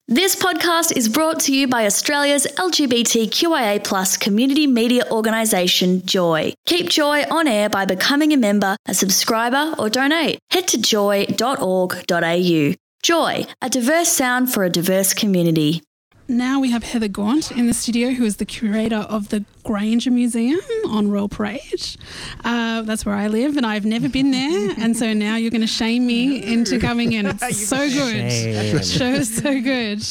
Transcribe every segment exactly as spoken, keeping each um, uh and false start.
This podcast is brought to you by Australia's L G B T Q I A plus community media organisation, Joy. Keep Joy on air by becoming a member, a subscriber or donate. Head to joy dot org dot a u. Joy, a diverse sound for a diverse community. Now we have Heather Gaunt in the studio, who is the curator of the Granger Museum on Royal Parade. Uh, that's where I live, and I've never been there, and so now you're going to shame me into coming in. It's so good. Show so good.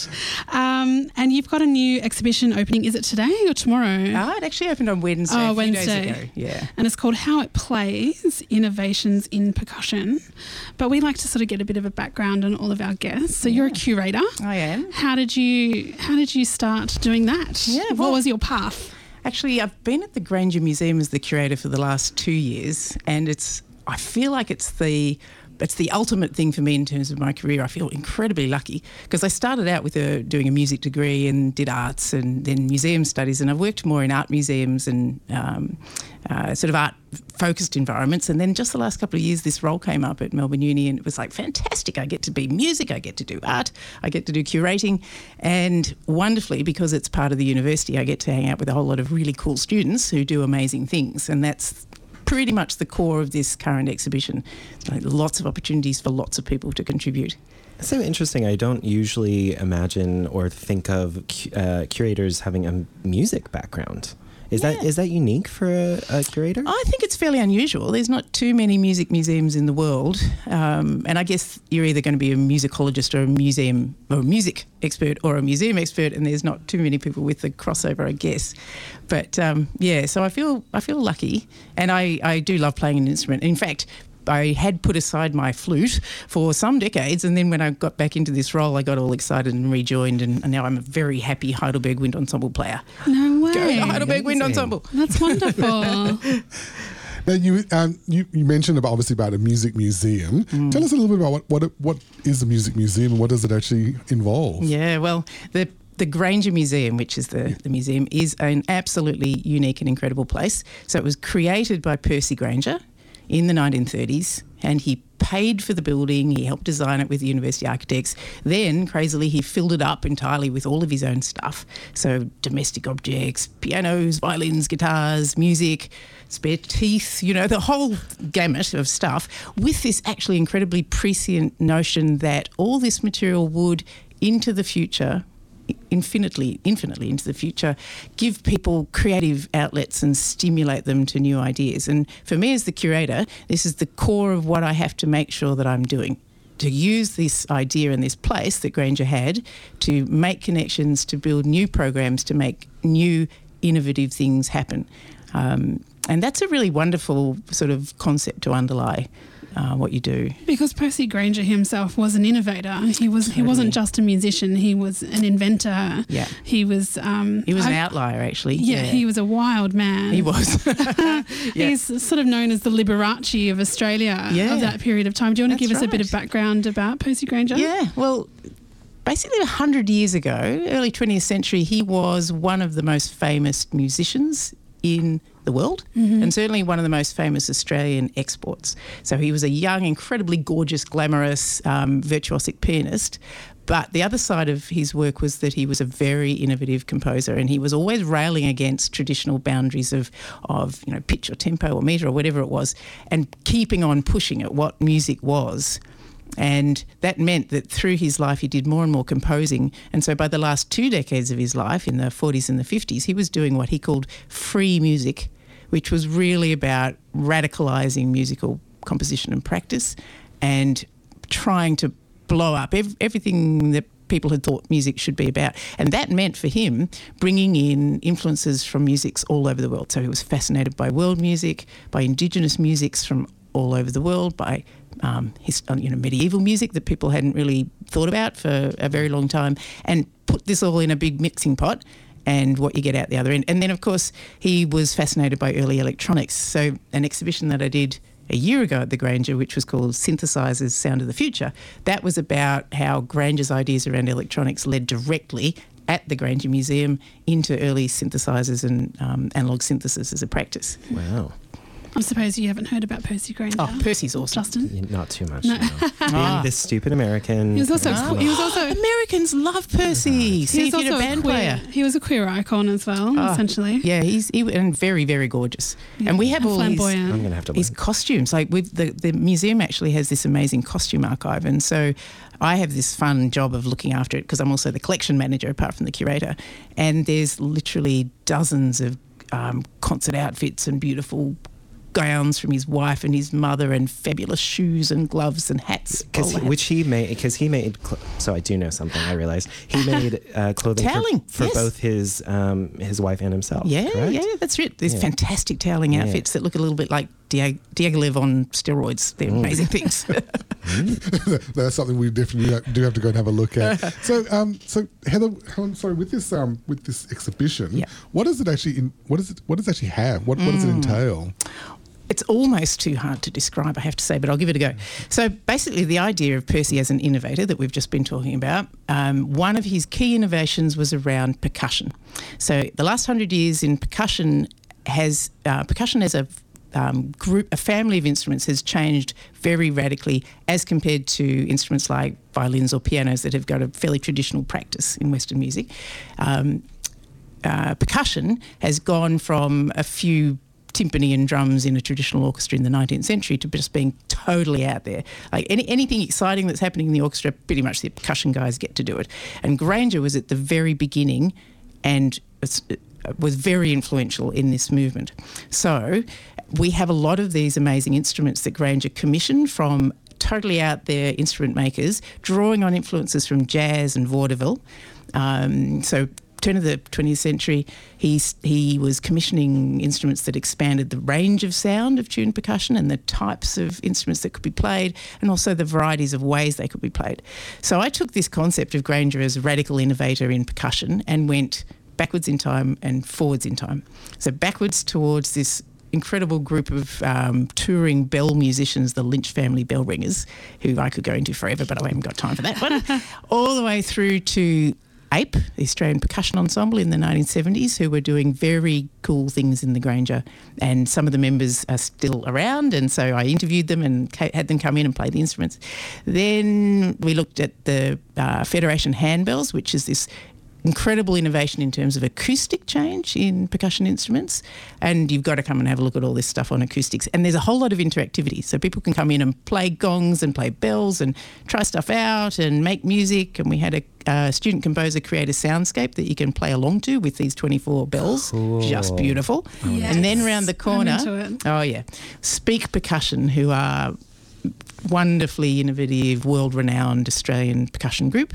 Um, and you've got a new exhibition opening. Is it today or tomorrow? Oh, it actually opened on Wednesday. Oh, a few Wednesday. Days ago. Yeah. And it's called How It Plays, Innovations in Percussion. But we like to sort of get a bit of a background on all of our guests. So yeah. You're a curator. I am. How did you How did you start doing that? Yeah, what well, was your path? Actually, I've been at the Granger Museum as the curator for the last two years, and it's I feel like it's the it's the ultimate thing for me in terms of my career. I feel incredibly lucky because I started out with a, doing a music degree and did arts and then museum studies, and I've worked more in art museums and um, uh, sort of art-focused environments. And then just the last couple of years, this role came up at Melbourne Uni, and it was like, fantastic. I get to be music, I get to do art, I get to do curating, and wonderfully, because it's part of the university, I get to hang out with a whole lot of really cool students who do amazing things, and that's pretty much the core of this current exhibition. Like lots of opportunities for lots of people to contribute. It's so interesting. I don't usually imagine or think of uh, curators having a music background. Is yeah. that is that unique for a, a curator? I think it's fairly unusual. There's not too many music museums in the world, um, and I guess you're either going to be a musicologist or a museum or a music expert or a museum expert, and there's not too many people with the crossover, I guess. But um, yeah, so I feel I feel lucky, and I, I do love playing an instrument. In fact, I had put aside my flute for some decades, and then when I got back into this role, I got all excited and rejoined, and, and now I'm a very happy Heidelberg Wind Ensemble player. No way. Go the Heidelberg Wind Ensemble. That's wonderful. Now, you, um, you you mentioned about obviously about a music museum. Mm. Tell us a little bit about what, what what is a music museum and what does it actually involve? Yeah, well, the The Granger Museum, which is the, the museum, is an absolutely unique and incredible place. So it was created by Percy Granger in the nineteen thirties, and he paid for the building, he helped design it with the university architects. Then, crazily, he filled it up entirely with all of his own stuff. So domestic objects, pianos, violins, guitars, music, spare teeth, you know, the whole gamut of stuff, with this actually incredibly prescient notion that all this material would, into the future, infinitely, infinitely into the future, give people creative outlets and stimulate them to new ideas. And for me as the curator, this is the core of what I have to make sure that I'm doing, to use this idea and this place that Granger had to make connections, to build new programs, to make new innovative things happen. Um, and that's a really wonderful sort of concept to underlie Uh, what you do. Because Percy Granger himself was an innovator. He was. Totally. He wasn't just a musician. He was an inventor. Yeah. He was. Um, he was I, an outlier, actually. Yeah, yeah. He was a wild man. He was. yeah. He's sort of known as the Liberace of Australia yeah. of that period of time. Do you want to That's give us right. a bit of background about Percy Granger? Yeah. Well, basically a hundred years ago, early twentieth century, he was one of the most famous musicians in the world, mm-hmm. and certainly one of the most famous Australian exports. So he was a young, incredibly gorgeous, glamorous, um, virtuosic pianist. But the other side of his work was that he was a very innovative composer, and he was always railing against traditional boundaries of, of you know, pitch or tempo or metre or whatever it was, and keeping on pushing at what music was. And that meant that through his life he did more and more composing. And so by the last two decades of his life, in the forties and the fifties, he was doing what he called free music, which was really about radicalising musical composition and practice and trying to blow up ev- everything that people had thought music should be about. And that meant for him bringing in influences from musics all over the world. So he was fascinated by world music, by indigenous musics from all over the world, by um, his, you know, medieval music that people hadn't really thought about for a very long time, and put this all in a big mixing pot and what you get out the other end. And then, of course, he was fascinated by early electronics. So an exhibition that I did a year ago at the Granger, which was called Synthesizers, Sound of the Future, that was about how Granger's ideas around electronics led directly at the Granger Museum into early synthesizers and um, analog synthesis as a practice. Wow. I suppose you haven't heard about Percy Granger. Oh, Percy's awesome. Justin? Not too much. No. Being this stupid American. He was also, Oh. he was also Americans love Percy. See he if was you're a also band queer, player. He was a queer icon as well, Oh, essentially. Yeah, he's he, and very, very gorgeous. Yeah, And we have and all his, flamboyant. I'm going to have to his learn. costumes. Like with the, the museum actually has this amazing costume archive. And so I have this fun job of looking after it because I'm also the collection manager apart from the curator. And there's literally dozens of um, concert outfits and beautiful gowns from his wife and his mother and fabulous shoes and gloves and hats. Because bowler which hats. he made, because he made, cl- so I do know something. I realized he made uh, clothing for- Toweling, for, yes. both his um, his wife and himself. Yeah, correct? yeah, that's it. There's Yeah. fantastic toweling Yeah. outfits that look a little bit like Diag- Diaghilev on steroids. They're Mm. amazing things. That's something we definitely do have to go and have a look at. So, um, so Heather, I'm sorry, with this um, with this exhibition, Yeah. what does it actually in, what does it what does it actually have? What what does it entail? It's almost too hard to describe, I have to say, but I'll give it a go. So basically the idea of Percy as an innovator that we've just been talking about, um, one of his key innovations was around percussion. So the last hundred years in percussion has, uh, percussion as a um, group, a family of instruments has changed very radically as compared to instruments like violins or pianos that have got a fairly traditional practice in Western music. Um, uh, percussion has gone from a few timpani and drums in a traditional orchestra in the nineteenth century to just being totally out there. Like any, anything exciting that's happening in the orchestra, pretty much the percussion guys get to do it. And Granger was at the very beginning and it's, uh, was very influential in this movement. So we have a lot of these amazing instruments that Granger commissioned from totally out there instrument makers, drawing on influences from jazz and vaudeville. Um, so turn of the twentieth century, he's, he was commissioning instruments that expanded the range of sound of tuned percussion and the types of instruments that could be played and also the varieties of ways they could be played. So I took this concept of Granger as a radical innovator in percussion and went backwards in time and forwards in time. So backwards towards this incredible group of um, touring bell musicians, the Lynch family bell ringers, who I could go into forever, but I haven't got time for that one, all the way through to APE, the Australian Percussion Ensemble in the nineteen seventies, who were doing very cool things in the Granger. And some of the members are still around, and so I interviewed them and ca- had them come in and play the instruments. Then we looked at the uh, Federation handbells, which is this incredible innovation in terms of acoustic change in percussion instruments, and you've got to come and have a look at all this stuff on acoustics. And there's a whole lot of interactivity, so people can come in and play gongs and play bells and try stuff out and make music. And we had a uh, student composer create a soundscape that you can play along to with these twenty-four bells. Cool. Just beautiful. Yes. And then round the corner, I'm into it. oh yeah, Speak Percussion, who are wonderfully innovative, world-renowned Australian percussion group.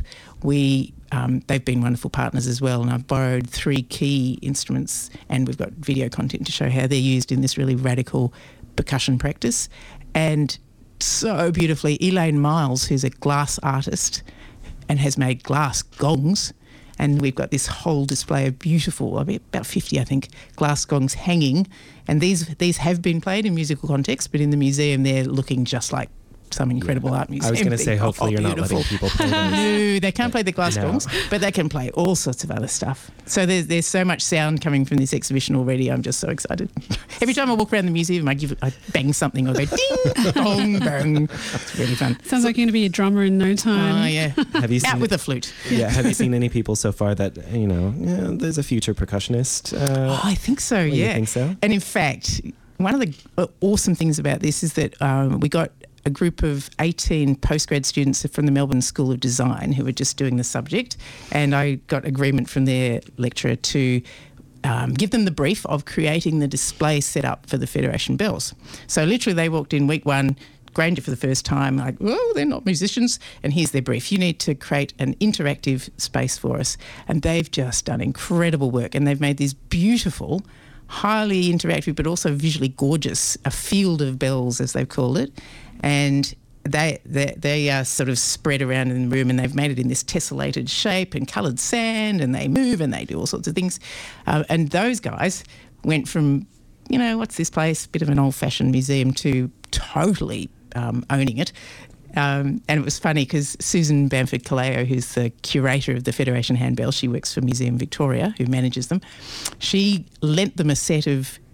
We um, they've been wonderful partners as well, and I've borrowed three key instruments, and we've got video content to show how they're used in this really radical percussion practice. And so beautifully, Elaine Miles, who's a glass artist and has made glass gongs, and we've got this whole display of beautiful, I mean, about fifty, I think, glass gongs hanging. And these these have been played in musical context, but in the museum they're looking just like some incredible art museum. I was going to say, thing. hopefully Oh, you're not letting beautiful. people play those. No, they can't play the glass No. gongs, but they can play all sorts of other stuff. So there's there's so much sound coming from this exhibition already. I'm just so excited. Every time I walk around the museum, I give I bang something or go ding, dong, bang. It's really fun. Sounds like you're going to be a drummer in no time. Oh yeah, Have you out seen with a flute. yeah, have you seen any people so far that, you know, yeah, there's a future percussionist? Uh, Oh, I think so. you Yeah, think so? And in fact, one of the uh, awesome things about this is that um, we got a group of eighteen postgrad students from the Melbourne School of Design who were just doing the subject, and I got agreement from their lecturer to um, give them the brief of creating the display setup for the Federation bells. So literally they walked in week one, Granger for the first time, like, oh, they're not musicians, and here's their brief. You need to create an interactive space for us. And they've just done incredible work, and they've made these beautiful, highly interactive but also visually gorgeous, a field of bells, as they've called it. And they they, they are sort of spread around in the room, and they've made it in this tessellated shape and coloured sand, and they move and they do all sorts of things. Uh, and those guys went from, you know, what's this place, bit of an old-fashioned museum, to totally um, owning it. Um, and it was funny because Susan Bamford-Caleo, who's the curator of the Federation Handbell, she works for Museum Victoria, who manages them, she lent them a set of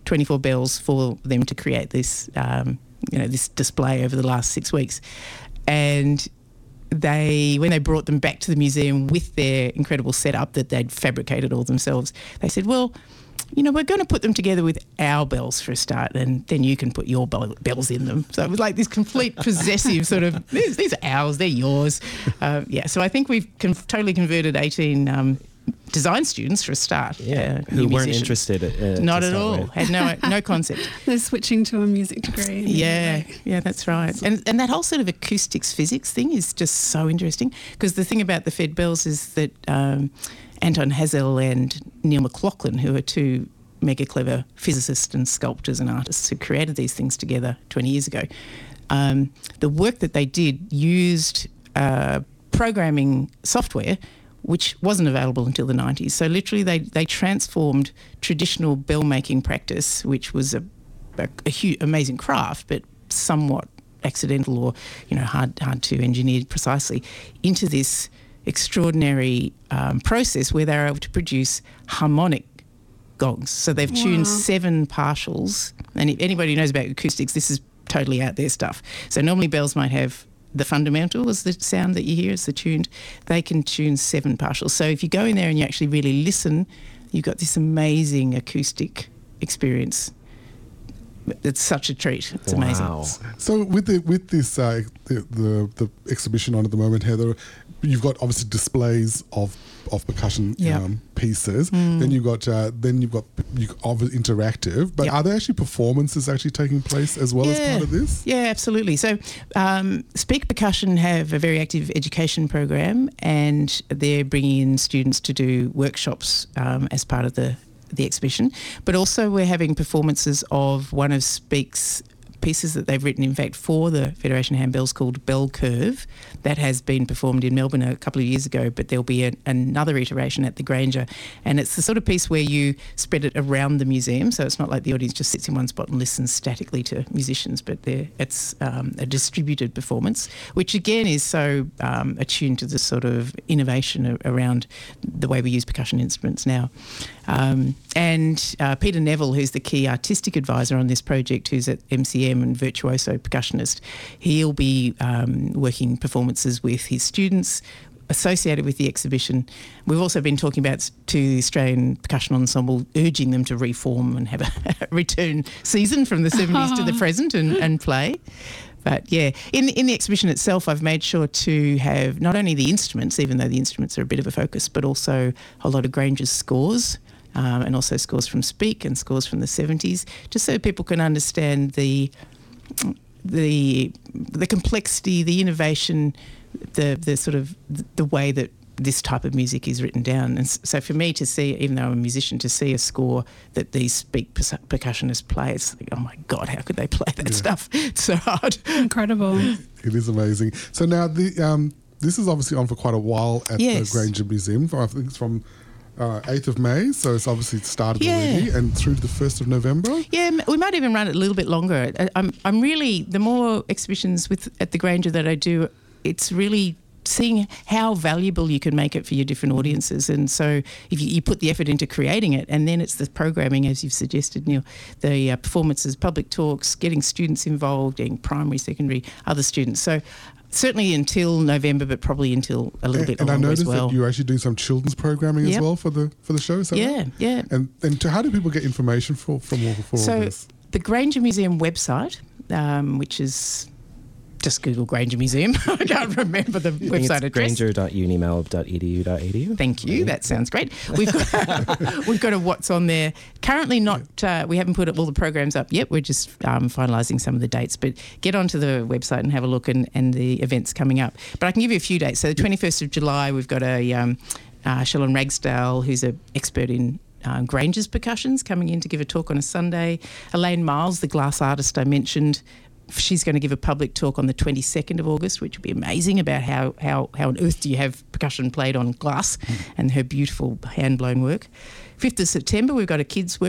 twenty-four bells for them to create this, um, you know, this display over the last six weeks. And they, when they brought them back to the museum with their incredible setup that they'd fabricated all themselves, they said, well, you know, we're going to put them together with our bells for a start, and then you can put your bell- bells in them. So it was like this complete possessive sort of, these, these are ours, they're yours. Uh, yeah, so I think we've con- totally converted eighteen um, design students for a start. Yeah, uh, who weren't musicians. interested. Uh, Not to at start all. with. Had no no concept. They're switching to a music degree. Yeah, yeah, that's right. And and that whole sort of acoustics physics thing is just so interesting, because the thing about the Fed bells is that um, Anton Hazel and Neil McLaughlin, who are two mega clever physicists and sculptors and artists who created these things together twenty years ago, um, the work that they did used uh, programming software which wasn't available until the nineties. So literally they, they transformed traditional bell making practice, which was a, a, a huge, amazing craft, but somewhat accidental or, you know, hard hard to engineer precisely, into this extraordinary um, process where they're able to produce harmonic gongs. So they've tuned Wow. seven partials, and if anybody who knows about acoustics, this is totally out there stuff. So normally bells might have the fundamental is the sound that you hear, it's the tuned. They can tune seven partials. So if you go in there and you actually really listen, you've got this amazing acoustic experience. It's such a treat. It's amazing. Wow. So with the with this uh, the, the the exhibition on at the moment, Heather, you've got obviously displays of of percussion Yeah. um, pieces. Then you've got uh, then you've got you obviously interactive. But Yeah. are there actually performances actually taking place as well as part of this? Yeah, absolutely. So um, Speak Percussion have a very active education program, and they're bringing in students to do workshops um, as part of the, the exhibition. But also we're having performances of one of Speak's pieces that they've written, in fact, for the Federation of Handbells, called Bell Curve. That has been performed in Melbourne a couple of years ago, but there'll be a, another iteration at the Granger. And it's the sort of piece where you spread it around the museum, so it's not like the audience just sits in one spot and listens statically to musicians, but it's um, a distributed performance, which again is so um, attuned to the sort of innovation a- around the way we use percussion instruments now. Um, and uh, Peter Neville, who's the key artistic advisor on this project, who's at M C M and virtuoso percussionist, he'll be um, working performances with his students associated with the exhibition. We've also been talking about to the Australian Percussion Ensemble, urging them to reform and have a return season from the seventies to the present and, and play. But yeah, in in the exhibition itself, I've made sure to have not only the instruments, even though the instruments are a bit of a focus, but also a lot of Granger's scores. Um, and also scores from Speak and scores from the seventies, just so people can understand the the the complexity, the innovation, the the sort of the way that this type of music is written down. And so for me to see, even though I'm a musician, to see a score that these Speak percussionists play, it's like, oh my God, how could they play that yeah. stuff? It's so hard. Incredible. It is amazing. So now the um, this is obviously on for quite a while at Yes. the Granger Museum. I think it's from Uh, eighth of May, so it's obviously started Yeah. already, and through to the first of November. Yeah, m- we might even run it a little bit longer. I- I'm, I'm really, the more exhibitions with at the Granger that I do, it's really seeing how valuable you can make it for your different audiences. And so if you, you put the effort into creating it, and then it's the programming, as you've suggested, Neil, the uh, performances, public talks, getting students involved, getting primary, secondary, other students. So certainly until November, but probably until a little and, bit and longer I as noticed well. that you're actually doing some children's programming Yep. as well for the for the show. Is that Yeah, right? yeah. And and to, how do people get information for from all for all So this? the Granger Museum website, um, which is just Google Granger Museum. I can't remember the I think website it's address. granger dot unimelb dot e d u dot a d u. Thank you. That sounds great. We've got we've got a what's on there. Currently, not uh, we haven't put all the programs up yet. We're just um, finalising some of the dates. But get onto the website and have a look, and, and the events coming up. But I can give you a few dates. So the twenty-first of July, we've got a um, uh, Shellon Ragsdale, who's an expert in Um, Granger's percussions, coming in to give a talk on a Sunday. Elaine Miles, the glass artist I mentioned, she's going to give a public talk on the twenty-second of August, which will be amazing, about how, how, how on earth do you have percussion played on glass, mm. and her beautiful hand-blown work. fifth of September, we've got a kids workshop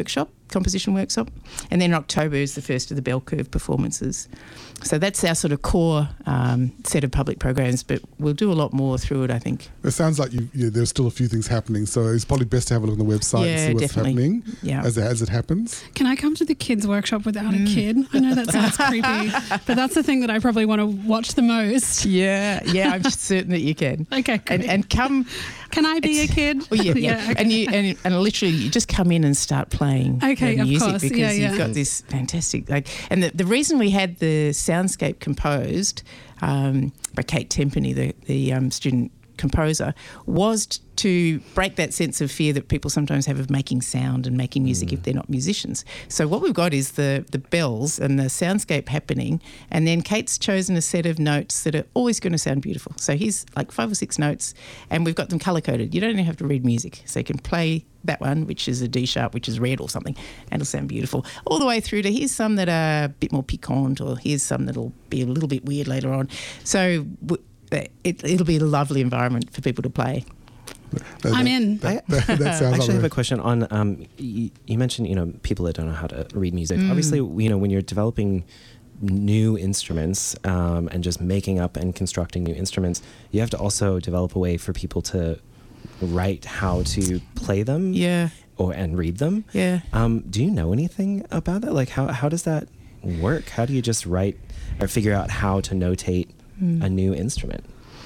composition workshop. And then October is the first of the Bell Curve performances. So that's our sort of core um, set of public programs, but we'll do a lot more through it, I think. It sounds like you, yeah, there's still a few things happening, so it's probably best to have a look on the website Yeah, and see what's definitely. happening Yeah. as, it, as it happens. Can I come to the kids' workshop without a kid? I know that sounds creepy, but that's the thing that I probably want to watch the most. Yeah, yeah, I'm certain that you can. Okay, And, great. and come... Can I be a kid? Oh, yeah, yeah. okay. And you and, and literally you just come in and start playing Okay, the of music course. because Yeah, you've yeah. got this fantastic like and the, the reason we had the soundscape composed um, by Kate Tempany, the, the um, student composer, was t- to break that sense of fear that people sometimes have of making sound and making music if they're not musicians. So what we've got is the the bells and the soundscape happening, and then Kate's chosen a set of notes that are always going to sound beautiful. So here's like five or six notes, and we've got them colour-coded. You don't even have to read music. So you can play that one, which is a D sharp, which is red or something, and it'll sound beautiful. All the way through to here's some that are a bit more piquant, or here's some that'll be a little bit weird later on. So w- it, it'll be a lovely environment for people to play. That- I'm that- in. That, that, that I sounds actually like have a- a question on. Um, you, you mentioned, you know, people that don't know how to read music. Mm. Obviously, you know, when you're developing new instruments um, and just making up and constructing new instruments, you have to also develop a way for people to write how to play them, Yeah, or and read them. yeah. Um, do you know anything about that? Like, how how does that work? How do you just write or figure out how to notate Mm. a new instrument?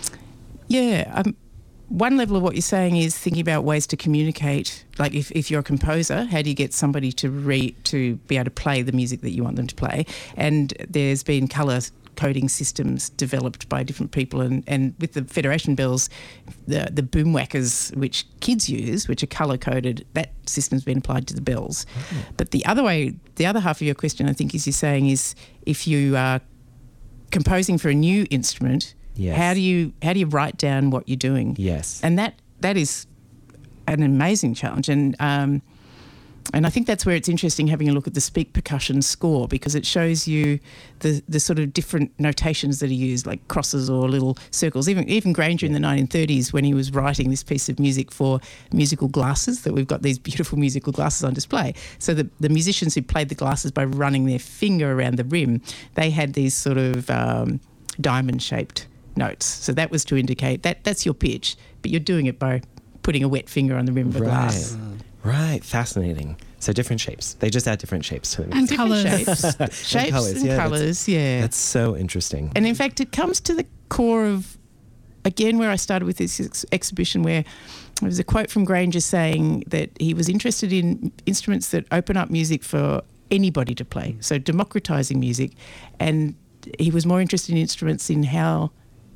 Yeah. Um, one level of what you're saying is thinking about ways to communicate. Like if, if you're a composer, how do you get somebody to read, to be able to play the music that you want them to play? And there's been colour coding systems developed by different people, and, and with the Federation bells, the, the boom whackers, which kids use, which are colour coded, that system's been applied to the bells. Oh. But the other way, the other half of your question, I think, is you're saying is if you are composing for a new instrument, Yes. how do you how do you write down what you're doing? Yes. And that that is an amazing challenge, and um, and I think that's where it's interesting having a look at the Speak Percussion score, because it shows you the the sort of different notations that are used, like crosses or little circles. Even even Granger in the nineteen thirties, when he was writing this piece of music for musical glasses, that we've got these beautiful musical glasses on display. So the the musicians who played the glasses by running their finger around the rim, they had these sort of um, diamond shaped notes. So that was to indicate that that's your pitch, but you're doing it by putting a wet finger on the rim of a glass. Right. Fascinating. So different shapes. They just add different shapes to the And music. colours. Shapes, shapes colours, and yeah, that's- colours, yeah. That's so interesting. And in fact, it comes to the core of, again, where I started with this ex- exhibition, where there was a quote from Granger saying that he was interested in instruments that open up music for anybody to play, so democratising music. And he was more interested in instruments in how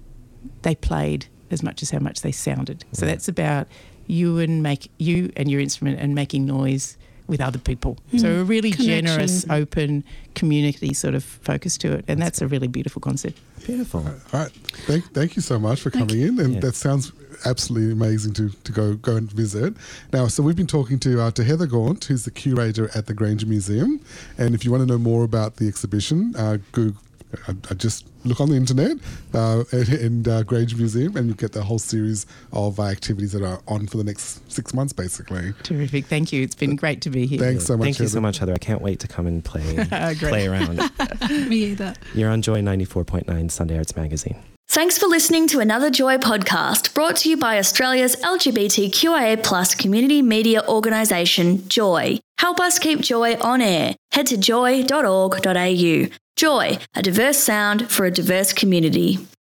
they played as much as how much they sounded. So Yeah. that's about you and make you and your instrument and making noise with other people. So a really Connection. generous, open community sort of focus to it, and that's a really beautiful concept. Beautiful. All right. Thank, thank you so much for coming in, and Yeah. that sounds absolutely amazing to, to go go and visit. Now, so we've been talking to uh, to Heather Gaunt, who's the curator at the Granger Museum, and if you want to know more about the exhibition, uh, Google. I, I just look on the internet uh, in uh, Granger Museum, and you get the whole series of uh, activities that are on for the next six months, basically. Terrific. Thank you. It's been great to be here. Thanks so much. Thank you so Heather. much, Heather. I can't wait to come and play Great. play around. Me either. You're on Joy ninety-four point nine Sunday Arts Magazine. Thanks for listening to another Joy podcast brought to you by Australia's L G B T Q I A plus community media organisation, Joy. Help us keep Joy on air. Head to joy dot org dot a u. Joy, a diverse sound for a diverse community.